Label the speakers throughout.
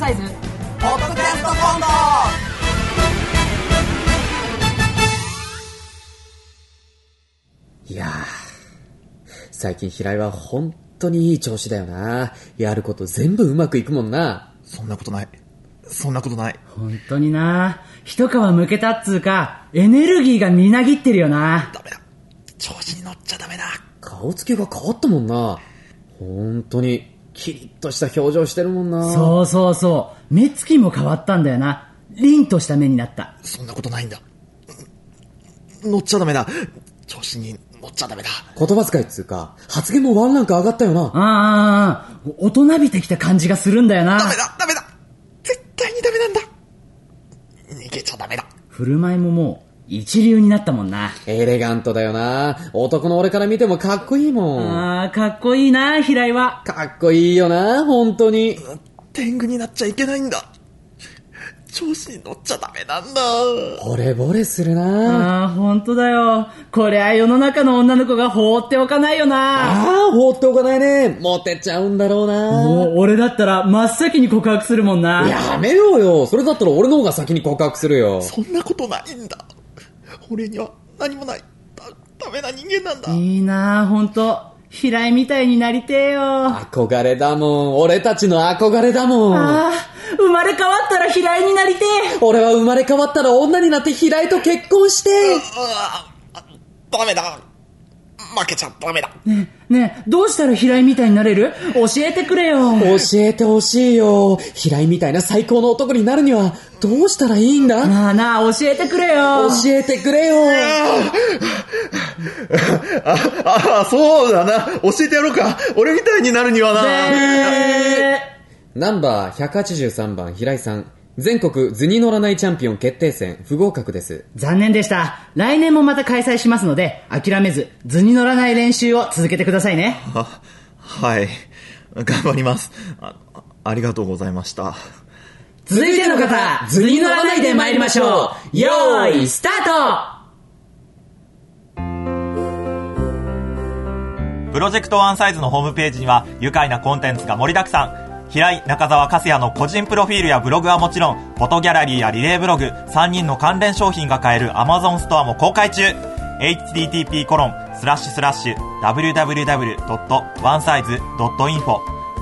Speaker 1: サイズ
Speaker 2: ポッドキャストコント。
Speaker 3: いやー、最近平井は本当にいい調子だよな。やること全部うまくいくもんな。
Speaker 2: そんなことない。そんなことない。
Speaker 1: 本当にな、一皮むけたっつうかエネルギーがみなぎってるよな。
Speaker 2: ダメだ、調子に乗っちゃダメだ。
Speaker 3: 顔つきが変わったもんな。本当にキリッとした表情してるもんな。
Speaker 1: そうそうそう、目つきも変わったんだよな。凛とした目になった。
Speaker 2: そんなことないんだ。乗っちゃダメだ。調子に乗っちゃダメだ。
Speaker 3: 言葉遣いっつうか発言もワンランク上がったよな。
Speaker 1: 大人びてきた感じがするんだよな。
Speaker 2: ダメだダメだ、絶対にダメなんだ。逃げちゃダメだ。
Speaker 1: 振る舞いももう一流になったもんな。
Speaker 3: エレガントだよな。男の俺から見てもかっこいいもん。
Speaker 1: かっこいいな、平井は。
Speaker 3: かっこいいよな、本当に。
Speaker 2: 天狗になっちゃいけないんだ。調子に乗っちゃダメなんだ。
Speaker 3: 惚れ惚れするな。
Speaker 1: 本当だよ。こりゃ世の中の女の子が放っておかないよな。
Speaker 3: 放っておかないね。モテちゃうんだろうな。
Speaker 1: もう俺だったら真っ先に告白するもんな。
Speaker 3: やめようよ。それだったら俺の方が先に告白するよ。
Speaker 2: そんなことないんだ。俺には何もない。ダメな人間なんだ。
Speaker 1: いいな、ほんと。平井みたいになりてえよ。
Speaker 3: 憧れだもん。俺たちの憧れだもん。
Speaker 1: 生まれ変わったら平井になりてえ。
Speaker 3: 俺は生まれ変わったら女になって平井と結婚して。
Speaker 2: ダメだ。負けちゃダメだ。
Speaker 1: ねえ、どうしたら平井みたいになれる？教えてくれよ。
Speaker 3: 教えてほしいよ。平井みたいな最高の男になるにはどうしたらいいんだ？
Speaker 1: なあ、教えてくれよ。
Speaker 3: 教えてくれよ。
Speaker 2: そうだな。教えてやろうか。俺みたいになるにはな。
Speaker 3: ナンバー183番平井さん。全国図に乗らないチャンピオン決定戦不合格です。
Speaker 1: 残念でした。来年もまた開催しますので、諦めず図に乗らない練習を続けてくださいね。
Speaker 2: はい。頑張ります。ありがとうございました。
Speaker 1: 続いての方、図に乗らないで参りましょう。よーい、スタート。
Speaker 4: プロジェクトワンサイズのホームページには愉快なコンテンツが盛りだくさん。平井、中澤、粕谷の個人プロフィールやブログはもちろん、フォトギャラリーやリレーブログ、3人の関連商品が買える Amazon ストアも公開中。http://www.onesize.info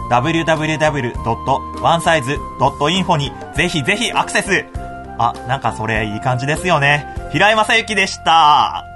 Speaker 4: www.onesize.info にぜひぜひアクセス。なんかそれいい感じですよね。平井正幸でした。